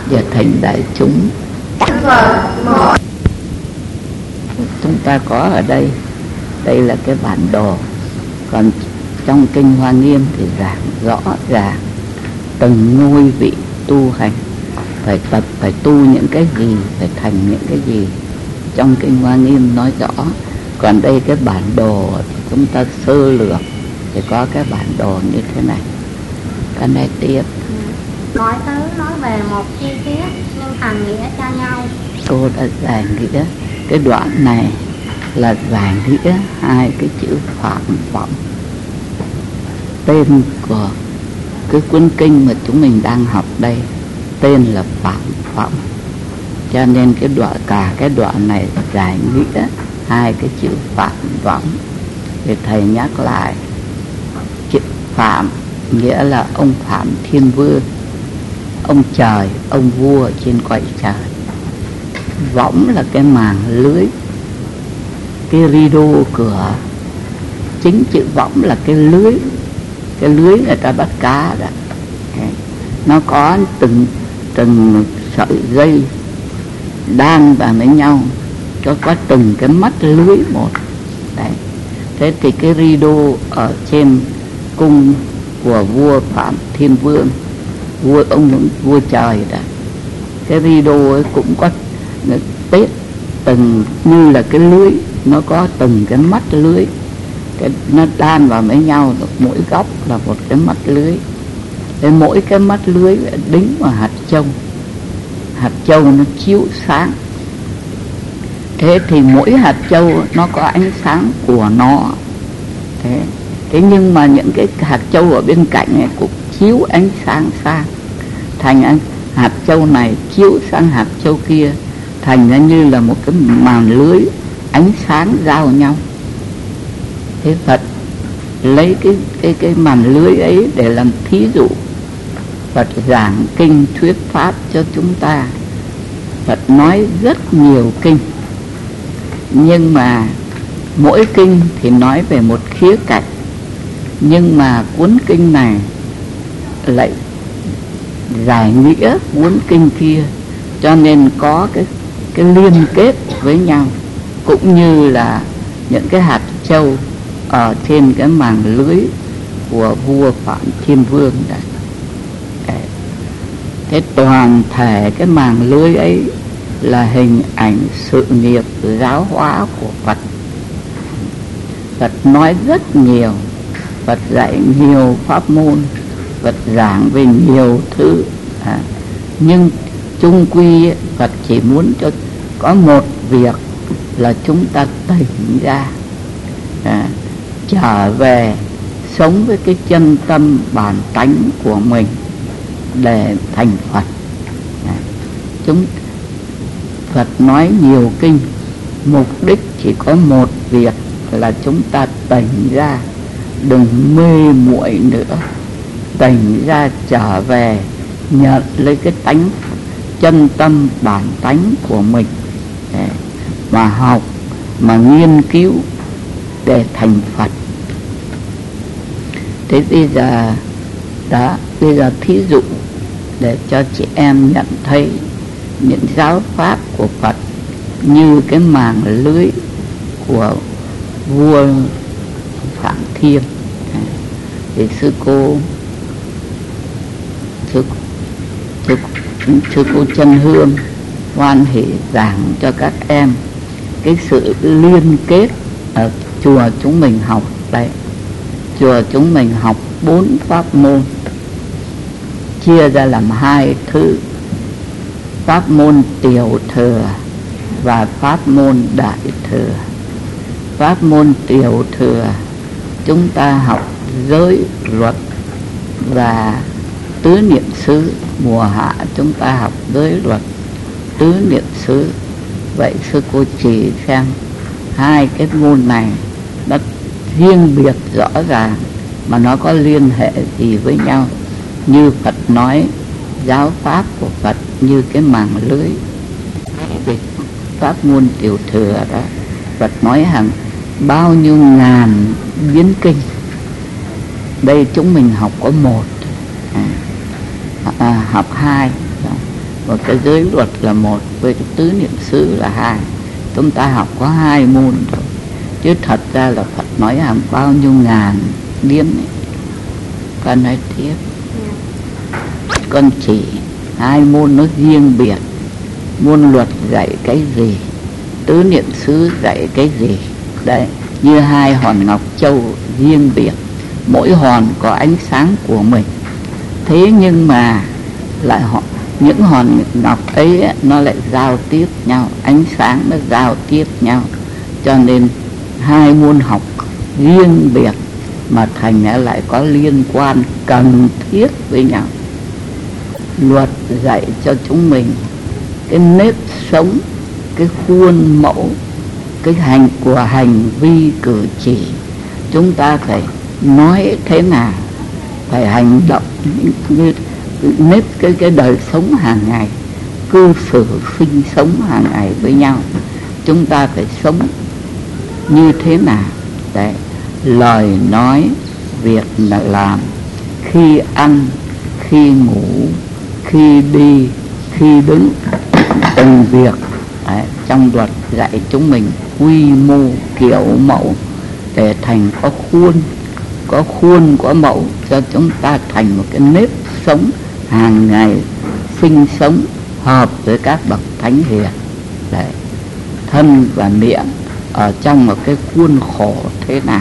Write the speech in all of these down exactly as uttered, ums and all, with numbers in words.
và thành đại chúng. Chúng ta có ở đây, đây là cái bản đồ. Còn trong kinh Hoa Nghiêm thì giảng rõ ràng từng ngôi vị tu hành phải tập, phải tu những cái gì, phải thành những cái gì. Trong kinh Hoa Nghiêm nói rõ. Còn đây cái bản đồ chúng ta sơ lược thì có cái bản đồ như thế này. Cái này tiếp. Nói tới nói về một chi tiết nhưng hằng nghĩa cho nhau. Cô đã giải nghĩa cái đoạn này là giải nghĩa hai cái chữ phạm vọng. Tên của cái cuốn kinh mà chúng mình đang học đây tên là phạm vọng, cho nên cái đoạn cả cái đoạn này giải nghĩa hai cái chữ phạm vọng. Thì thầy nhắc lại, chữ Phạm nghĩa là ông Phạm Thiên Vương, ông trời, ông vua trên cõi trời. Võng là cái màng lưới, cái rido cửa. Chính chữ võng là cái lưới, cái lưới người ta bắt cá đó. Nó có từng từng sợi dây đan vào với nhau, có có từng cái mắt lưới một. Đấy. Thế thì cái rido ở trên cung của vua Phạm Thiên Vương, vua ông vua trời đó, cái rido ấy cũng có tết từng như là cái lưới, nó có từng cái mắt lưới, cái nó đan vào với nhau, mỗi góc là một cái mắt lưới. Thế mỗi cái mắt lưới đính vào hạt châu, hạt châu nó chiếu sáng. Thế thì mỗi hạt châu nó có ánh sáng của nó. Thế, thế nhưng mà những cái hạt châu ở bên cạnh này cũng chiếu ánh sáng sang, thành ánh, hạt châu này chiếu sang hạt châu kia, thành ra như là một cái màn lưới ánh sáng giao nhau. Thế Phật lấy cái cái cái màn lưới ấy để làm thí dụ. Phật giảng kinh thuyết pháp cho chúng ta. Phật nói rất nhiều kinh, nhưng mà mỗi kinh thì nói về một khía cạnh, nhưng mà cuốn kinh này lại giải nghĩa cuốn kinh kia, cho nên có cái cái liên kết với nhau, cũng như là những cái hạt châu ở trên cái màn lưới của vua Phạm Thiên Vương đấy. Thế toàn thể cái màn lưới ấy là hình ảnh sự nghiệp giáo hóa của Phật. Phật nói rất nhiều, Phật dạy nhiều pháp môn, Phật giảng về nhiều thứ, à, nhưng chung quy Phật chỉ muốn cho có một việc là chúng ta tỉnh ra, à, trở về sống với cái chân tâm bản tánh của mình để thành Phật. À, chúng Phật nói nhiều kinh, mục đích chỉ có một việc là chúng ta tỉnh ra, đừng mê muội nữa, tỉnh ra trở về nhận lấy cái tánh chân tâm bản tánh của mình, để mà học, mà nghiên cứu để thành Phật. Thế bây giờ đó, bây giờ thí dụ để cho chị em nhận thấy những giáo pháp của Phật như cái màn lưới của vua Phạm Thiên. Thì sư cô sư, sư, sư cô Chân Hương hoan hỷ giảng cho các em cái sự liên kết ở chùa chúng mình học đấy. Chùa chúng mình học bốn pháp môn, chia ra làm hai thứ: pháp môn tiểu thừa và pháp môn đại thừa. Pháp môn tiểu thừa chúng ta học giới luật và tứ niệm xứ. Mùa hạ chúng ta học giới luật, tứ niệm xứ. Vậy sư cô chỉ xem hai cái môn này nó riêng biệt rõ ràng mà nó có liên hệ gì với nhau. Như Phật nói giáo pháp của Phật như cái màn lưới. Thì pháp môn tiểu thừa đó, Phật nói hàng bao nhiêu ngàn biến kinh, đây chúng mình học có một, à, à, học hai. và cái giới luật là một, với cái tứ niệm xứ là hai. Chúng ta học có hai môn thôi, chứ thật ra là Phật nói hàng bao nhiêu ngàn điếm ấy. Con nói tiếp, con chỉ hai môn nó riêng biệt. Môn luật dạy cái gì, tứ niệm xứ dạy cái gì. Đấy, như hai hòn ngọc châu riêng biệt, mỗi hòn có ánh sáng của mình. Thế nhưng mà lại họ những hòn ngọc ấy nó lại giao tiếp nhau, ánh sáng nó giao tiếp nhau, cho nên hai môn học riêng biệt mà thành ra lại có liên quan cần thiết với nhau. Luật dạy cho chúng mình cái nếp sống, cái khuôn mẫu, cái hành của hành vi cử chỉ. Chúng ta phải nói thế nào, phải hành động như nếp cái, cái đời sống hàng ngày, cư xử sinh sống hàng ngày với nhau. Chúng ta phải sống như thế nào. Đấy, lời nói, việc là làm, khi ăn, khi ngủ, khi đi, khi đứng, từng việc. Đấy, trong luật dạy chúng mình quy mô kiểu mẫu để thành có khuôn, có khuôn có mẫu cho chúng ta thành một cái nếp sống hàng ngày sinh sống hợp với các bậc thánh hiền. Đấy, thân và miệng ở trong một cái khuôn khổ thế nào.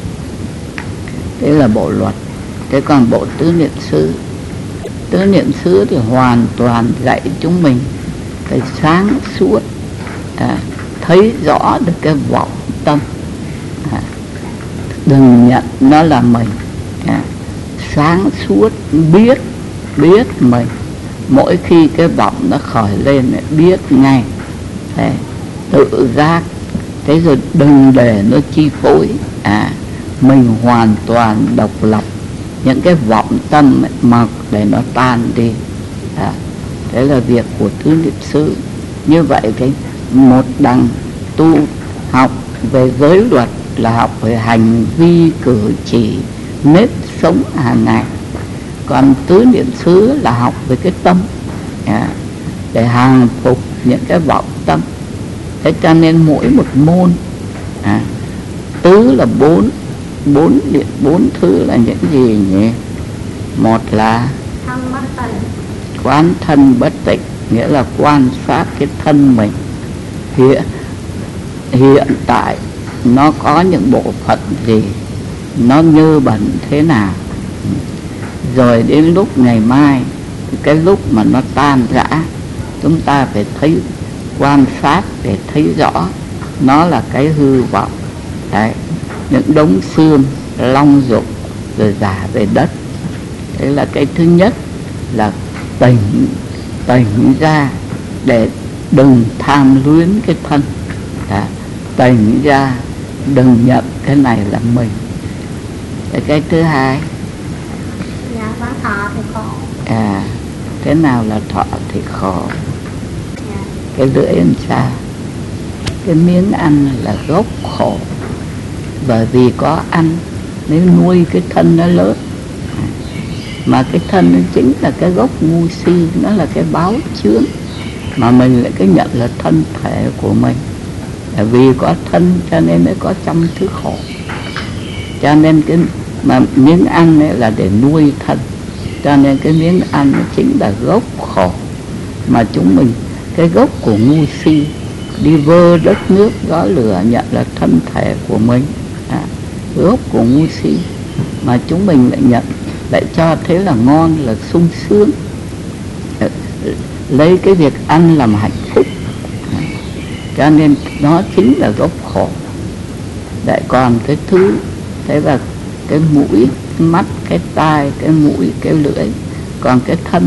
Thế là bộ luật. Thế còn bộ tứ niệm xứ, tứ niệm xứ thì hoàn toàn dạy chúng mình phải sáng suốt, à, thấy rõ được cái vọng tâm, à, đừng nhận nó là mình, à, sáng suốt biết biết mình. Mỗi khi cái vọng nó khởi lên biết ngay, à, tự giác. Thế rồi đừng để nó chi phối, à, mình hoàn toàn độc lập. Những cái vọng tâm ấy, mặc để nó tan đi, à, thế là việc của tứ niệm xứ. Như vậy cái một đằng tu học về giới luật là học về hành vi cử chỉ, nếp sống hàng ngày. Còn tứ niệm xứ là học về cái tâm, à, để hàng phục những cái vọng tâm. Thế cho nên mỗi một môn, à, tứ là bốn, bốn bốn thứ là những gì nhỉ? Một là thân bất tịnh, quán thân bất tịnh, nghĩa là quan sát cái thân mình hiện hiện tại nó có những bộ phận gì, nó nhơ bẩn thế nào. Rồi đến lúc ngày mai, cái lúc mà nó tan rã, chúng ta phải thấy, quan sát để thấy rõ nó là cái hư vọng. Đấy, những đống xương long dục rồi giả về đất. Đấy là cái thứ nhất, là tỉnh tỉnh ra để đừng tham luyến cái thân. Đấy, tỉnh ra đừng nhận cái này là mình. Đấy, cái thứ hai, dạ, quán thọ thì khổ. À, thế nào là thọ thì khổ? Dạ. Cái lưỡi làm sao? Cái miếng ăn là gốc khổ. Bởi vì có ăn nếu nuôi cái thân nó lớn. Mà cái thân nó chính là cái gốc ngu si, nó là cái báo chướng. Mà mình lại cái nhận là thân thể của mình. Bởi vì có thân cho nên mới có trăm thứ khổ. Cho nên cái mà miếng ăn ấy là để nuôi thân. Cho nên cái miếng ăn nó chính là gốc khổ. Mà chúng mình, cái gốc của ngu si, đi vơ đất nước gió lửa nhận là thân thể của mình, à, gốc của ngu si. Mà chúng mình lại nhận, lại cho thế là ngon, là sung sướng, lấy cái việc ăn làm hạnh phúc, à, cho nên nó chính là gốc khổ. Lại còn cái thứ, thế là cái mũi, cái mắt, cái tai, cái mũi, cái lưỡi. Còn cái thân,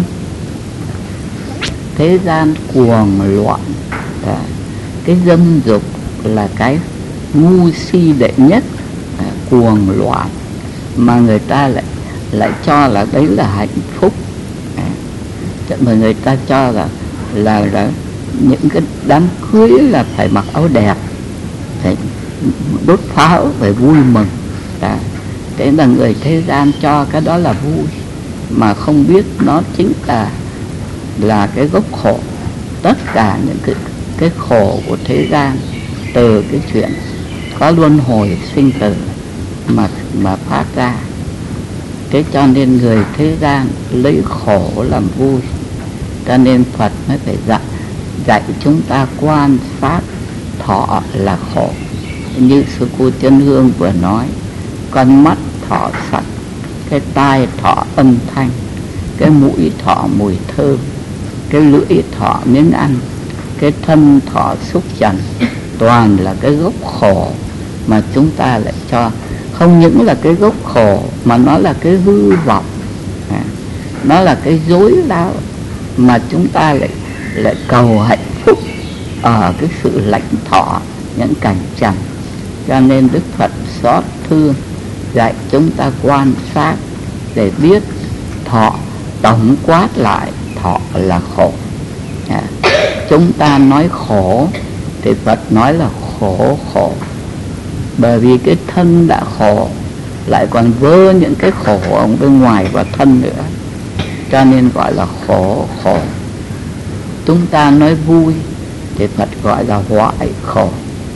thế gian cuồng loạn, à, cái dâm dục là cái ngu si đệ nhất, à, cuồng loạn. Mà người ta lại lại cho là đấy là hạnh phúc, à, mà người ta cho là là, là những cái đám cưới là phải mặc áo đẹp, phải đốt pháo, phải vui mừng. À, thế là người thế gian cho cái đó là vui, mà không biết nó chính là là cái gốc khổ. Tất cả những cái, cái khổ của thế gian từ cái chuyện có luân hồi sinh tử mà, mà phát ra. Thế cho nên người thế gian lấy khổ làm vui. Cho nên Phật mới phải dạy, dạy chúng ta quan sát thọ là khổ. Như sư cô Chân Hương vừa nói, con mắt thọ sắc, cái tai thọ âm thanh, cái mũi thọ mùi thơm, cái lưỡi thọ miếng ăn, cái thân thọ xúc trần. Toàn là cái gốc khổ mà chúng ta lại cho. Không những là cái gốc khổ mà nó là cái hư vọng, à, nó là cái dối láo mà chúng ta lại lại cầu hạnh phúc ở cái sự lãnh thọ những cảnh trần. Cho nên Đức Phật xót thương dạy chúng ta quan sát để biết thọ, tổng quát lại thọ là khổ. À, chúng ta nói khổ thì Phật nói là khổ khổ, bởi vì cái thân đã khổ lại còn vơ những cái khổ ở bên ngoài vào thân nữa, cho nên gọi là khổ khổ. Chúng ta nói vui thì Phật gọi là hoại khổ,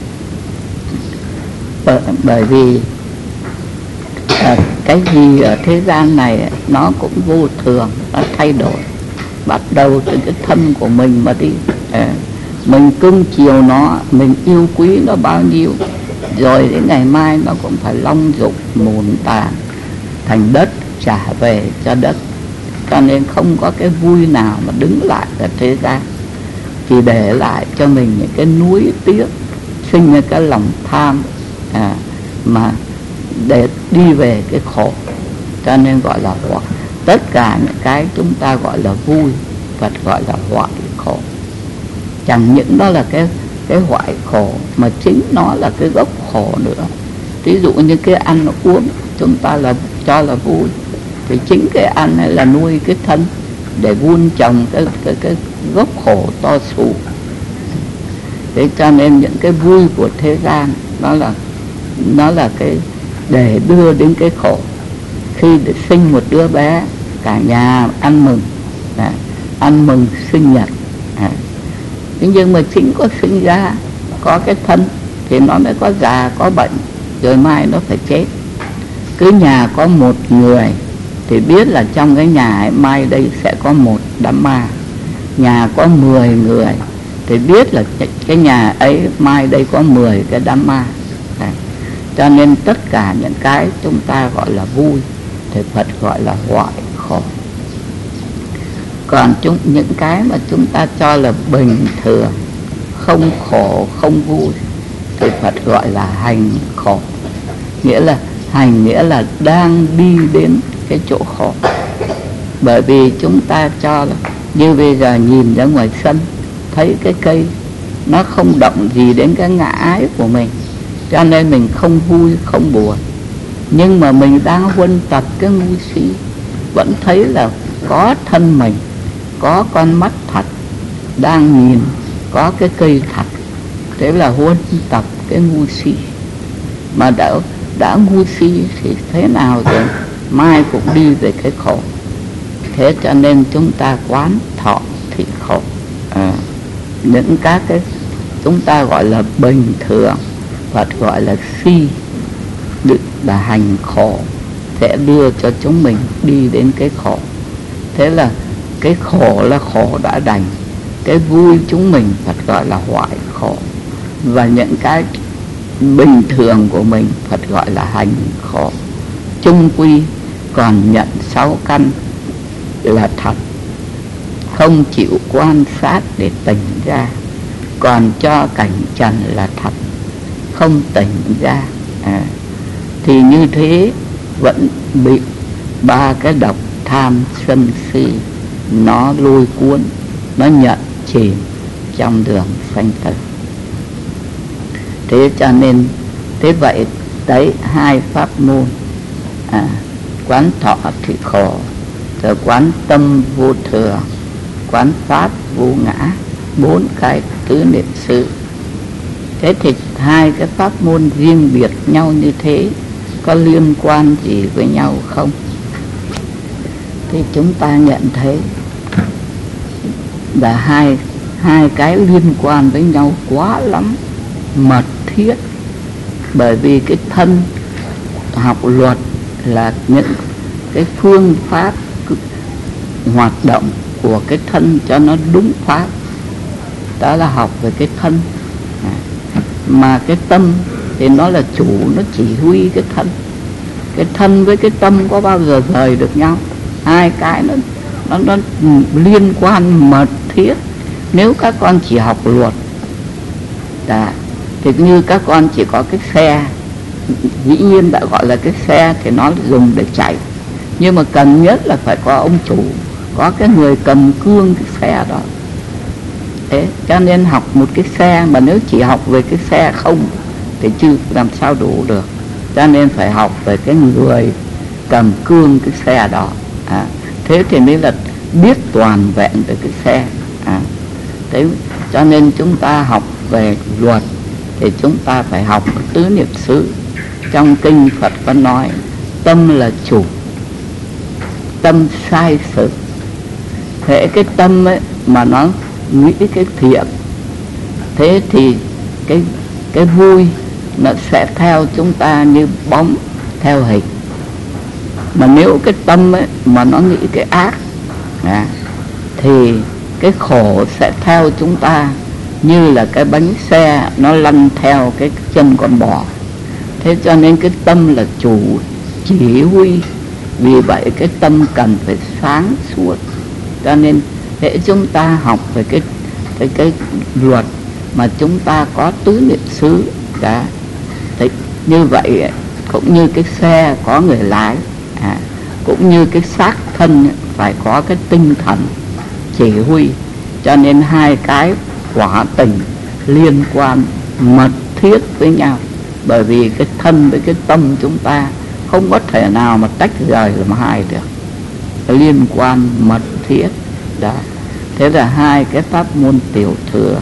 bởi, bởi vì à, cái gì ở thế gian này nó cũng vô thường, nó thay đổi. Bắt đầu từ cái thân của mình mà đi, à, mình cưng chiều nó, mình yêu quý nó bao nhiêu, rồi đến ngày mai nó cũng phải long dục mùn tàn thành đất, trả về cho đất. Cho nên không có cái vui nào mà đứng lại ở thế gian, chỉ để lại cho mình những cái nuối tiếc, sinh ra cái lòng tham, à, mà để đi về cái khổ. Cho nên gọi là hoại. Tất cả những cái chúng ta gọi là vui, Phật gọi là hoại khổ. Chẳng những đó là cái cái hoại khổ mà chính nó là cái gốc khổ nữa. Ví dụ như cái ăn uống chúng ta là cho là vui, thì chính cái ăn này là nuôi cái thân để vun trồng cái cái cái gốc khổ to xù. Thế cho nên những cái vui của thế gian nó là nó là cái để đưa đến cái khổ. Khi để sinh một đứa bé, cả nhà ăn mừng, à, ăn mừng sinh nhật, à. Nhưng mà chính có sinh ra, có cái thân thì nó mới có già, có bệnh, rồi mai nó phải chết. Cứ nhà có một người thì biết là trong cái nhà ấy mai đây sẽ có một đám ma. Nhà có mười người thì biết là cái nhà ấy mai đây có mười cái đám ma. À, cho nên tất cả những cái chúng ta gọi là vui thì Phật gọi là hoại khổ. Còn chúng, những cái mà chúng ta cho là bình thường, không khổ, không vui thì Phật gọi là hành khổ. Nghĩa là hành nghĩa là đang đi đến cái chỗ khổ. Bởi vì chúng ta cho là như bây giờ nhìn ra ngoài sân, thấy cái cây nó không động gì đến cái ngã ái của mình, cho nên mình không vui, không buồn. Nhưng mà mình đang huân tập cái ngu si, vẫn thấy là có thân mình, có con mắt thật đang nhìn, có cái cây thật. Thế là huân tập cái ngu si. Mà đã, đã ngu si thì thế nào rồi mai cũng đi về cái khổ. Thế cho nên chúng ta quán thọ thì khổ, à, những các cái chúng ta gọi là bình thường, Phật gọi là si, là hành khổ, sẽ đưa cho chúng mình đi đến cái khổ. Thế là cái khổ là khổ đã đành, cái vui chúng mình Phật gọi là hoại khổ, và những cái bình thường của mình Phật gọi là hành khổ. Chung quy còn nhận sáu căn là thật, không chịu quan sát để tỉnh ra, còn cho cảnh trần là thật, không tỉnh ra, à, thì như thế vẫn bị ba cái độc tham sân si nó lôi cuốn, nó nhận chìm trong đường sanh tử. Thế cho nên thế vậy đấy, hai pháp môn, à, quán thọ thì khổ, rồi quán tâm vô thường, quán pháp vô ngã, bốn cái tứ niệm xứ. Thế thì hai cái pháp môn riêng biệt nhau như thế có liên quan gì với nhau không? Thì chúng ta nhận thấy là hai hai cái liên quan với nhau quá lắm, mật thiết. Bởi vì cái thân học luật là những cái phương pháp hoạt động của cái thân cho nó đúng pháp, đó là học về cái thân. Mà cái tâm thì nó là chủ, nó chỉ huy cái thân. Cái thân với cái tâm có bao giờ rời được nhau? Hai cái nó nó, nó liên quan mật thiết. Nếu các con chỉ học luật đã, thì như các con chỉ có cái xe, dĩ nhiên đã gọi là cái xe thì nó dùng để chạy, nhưng mà cần nhất là phải có ông chủ, có cái người cầm cương cái xe đó. Thế cho nên học một cái xe mà nếu chỉ học về cái xe không thì chưa làm sao đủ được. Cho nên phải học về cái người cầm cương cái xe đó. À, thế thì mới là biết toàn vẹn về cái xe. À, thế cho nên chúng ta học về luật thì chúng ta phải học tứ niệm xứ. Trong kinh Phật có nói tâm là chủ, tâm sai sự. Thế cái tâm ấy mà nó nghĩ cái thiện, thế thì cái cái vui nó sẽ theo chúng ta như bóng theo hình. Mà nếu cái tâm ấy mà nó nghĩ cái ác à, thì cái khổ sẽ theo chúng ta như là cái bánh xe nó lăn theo cái chân con bò. Thế cho nên cái tâm là chủ chỉ huy. Vì vậy cái tâm cần phải sáng suốt. Cho nên hễ chúng ta học về cái cái cái luật mà chúng ta có tứ niệm xứ đã, thì như vậy cũng như cái xe có người lái, à, cũng như cái xác thân phải có cái tinh thần chỉ huy. Cho nên hai cái quả tình liên quan mật thiết với nhau. Bởi vì cái thân với cái tâm chúng ta không có thể nào mà tách rời làm hai được, liên quan mật thiết đó. Thế là hai cái pháp môn tiểu thừa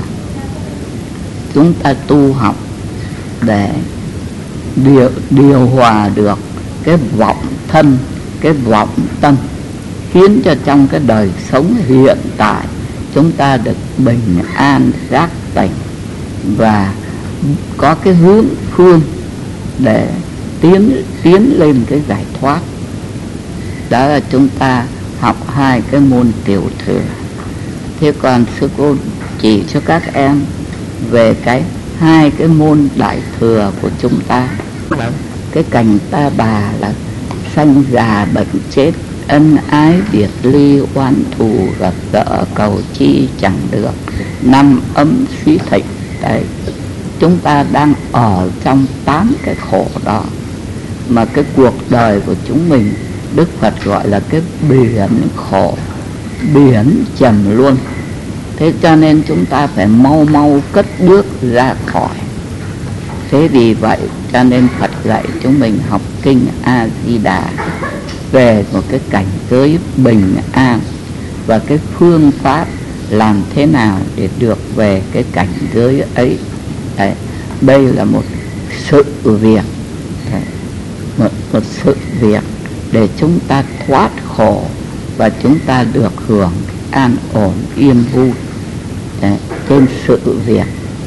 chúng ta tu học để điều, điều hòa được cái vọng thân, cái vọng tâm, khiến cho trong cái đời sống hiện tại chúng ta được bình an giác tỉnh và có cái hướng phương để tiến tiến lên cái giải thoát. Đó là chúng ta học hai cái môn tiểu thừa. Thế còn sư cô chỉ cho các em về cái hai cái môn đại thừa của chúng ta. Cái cảnh ta bà là sanh già bệnh chết, ân ái biệt ly, oan thù gặp gỡ, cầu chi chẳng được, năm ấm suy thịnh. Đấy, chúng ta đang ở trong tám cái khổ đó. Mà cái cuộc đời của chúng mình Đức Phật gọi là cái biển khổ, biển trầm luôn. Thế cho nên chúng ta phải mau mau cất bước ra khỏi. Thế vì vậy cho nên Phật dạy chúng mình học kinh A-di-đà về một cái cảnh giới bình an và cái phương pháp làm thế nào để được về cái cảnh giới ấy. Đấy, đây là một sự việc. Đấy, một, một sự việc để chúng ta thoát khổ và chúng ta được hưởng an ổn yên vui. Đấy, trên sự việc.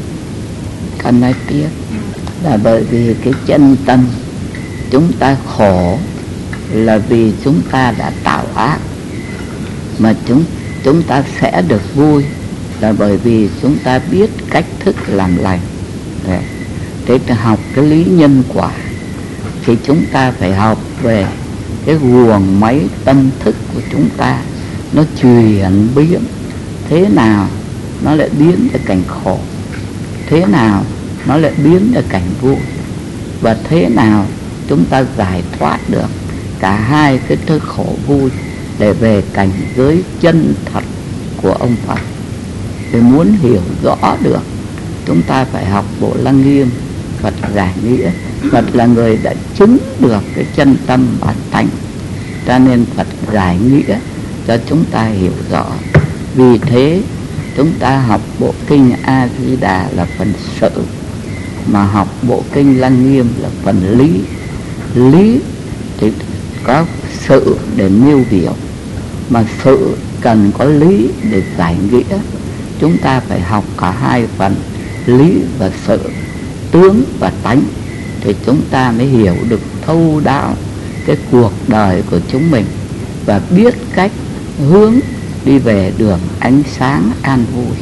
Con nói tiếp là bởi vì cái chân tâm chúng ta khổ là vì chúng ta đã tạo ác, mà chúng chúng ta sẽ được vui là bởi vì chúng ta biết cách thức làm lành. Đấy, thế thì học cái lý nhân quả thì chúng ta phải học về cái guồng máy tâm thức của chúng ta, nó chuyển biến thế nào nó lại biến ra cảnh khổ, thế nào nó lại biến ra cảnh vui, và thế nào chúng ta giải thoát được cả hai cái thứ khổ vui để về cảnh giới chân thật của ông Phật. Để muốn hiểu rõ được, chúng ta phải học Bộ Lăng Nghiêm, Phật giải nghĩa. Phật là người đã chứng được cái chân tâm bản tánh, cho nên Phật giải nghĩa cho chúng ta hiểu rõ. Vì thế chúng ta học bộ kinh A-di-đà là phần sự, mà học bộ kinh Lăng Nghiêm là phần lý. Lý thì có sự để nêu biểu, mà sự cần có lý để giải nghĩa. Chúng ta phải học cả hai phần, lý và sự, tướng và tánh, thì chúng ta mới hiểu được thấu đáo cái cuộc đời của chúng mình và biết cách hướng đi về đường ánh sáng an vui.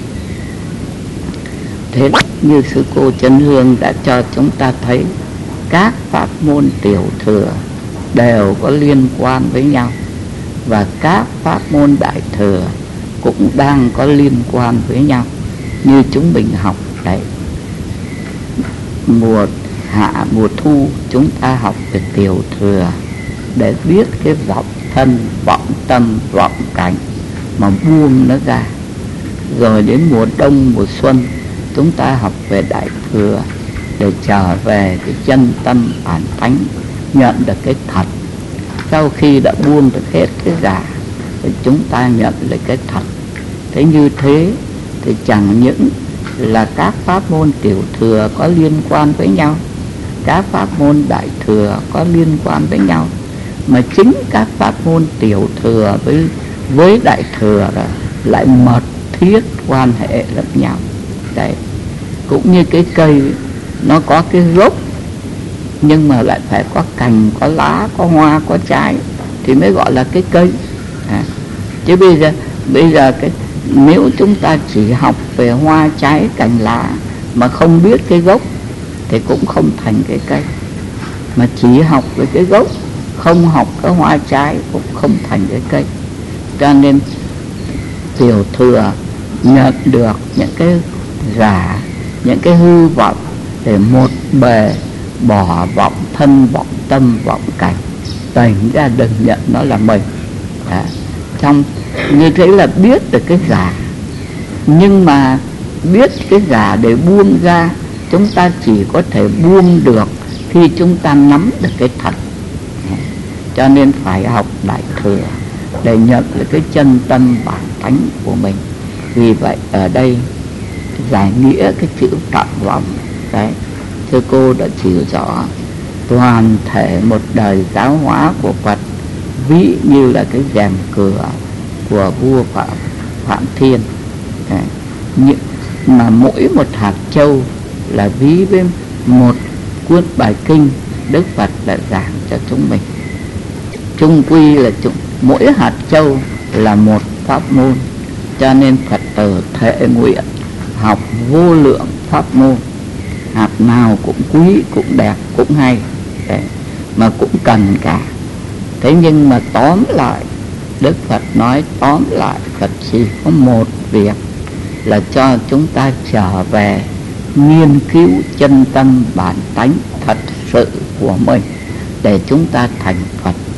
Thế như sư cô Chân Hương đã cho chúng ta thấy, các pháp môn tiểu thừa đều có liên quan với nhau, và các pháp môn đại thừa cũng đang có liên quan với nhau. Như chúng mình học đấy, mùa hạ mùa thu chúng ta học về tiểu thừa để biết cái vọng thân, vọng tâm, vọng cảnh mà buông nó ra. Rồi đến mùa đông, mùa xuân chúng ta học về đại thừa để trở về cái chân tâm bản tánh, nhận được cái thật. Sau khi đã buông được hết cái giả thì chúng ta nhận được cái thật. Thế như thế thì chẳng những là các pháp môn tiểu thừa có liên quan với nhau, các pháp môn đại thừa có liên quan với nhau, mà chính các pháp môn tiểu thừa với với đại thừa là lại mật thiết quan hệ lẫn nhau. Đấy, cũng như cái cây nó có cái gốc nhưng mà lại phải có cành, có lá, có hoa, có trái thì mới gọi là cái cây. À, chứ bây giờ bây giờ cái nếu chúng ta chỉ học về hoa, trái, cành, lá mà không biết cái gốc thì cũng không thành cái cây. Mà chỉ học về cái gốc, không học cái hoa trái cũng không thành cái cây. Cho nên tiểu thừa nhận được những cái giả, những cái hư vọng để một bề bỏ vọng thân, vọng tâm, vọng cảnh, tỉnh ra đừng nhận nó là mình. À, trong như thế là biết được cái giả. Nhưng mà biết cái giả để buông ra, chúng ta chỉ có thể buông được khi chúng ta nắm được cái thật. Cho nên phải học đại thừa để nhận được cái chân tâm bản tánh của mình. Vì vậy ở đây giải nghĩa cái chữ phạm vọng đấy, thưa cô đã chỉ rõ toàn thể một đời giáo hóa của Phật ví như là cái rèm cửa của vua Phạm, Phạm Thiên. Đấy. Nhưng mà mỗi một hạt châu là ví với một cuốn bài kinh Đức Phật đã giảng cho chúng mình. Chung quy là chúng, mỗi hạt châu là một pháp môn. Cho nên Phật tử thệ nguyện học vô lượng pháp môn, hạt nào cũng quý, cũng đẹp, cũng hay. Đấy. Mà cũng cần cả. Thế nhưng mà tóm lại, Đức Phật nói tóm lại, Phật chỉ có một việc là cho chúng ta trở về nghiên cứu chân tâm bản tánh thật sự của mình để chúng ta thành Phật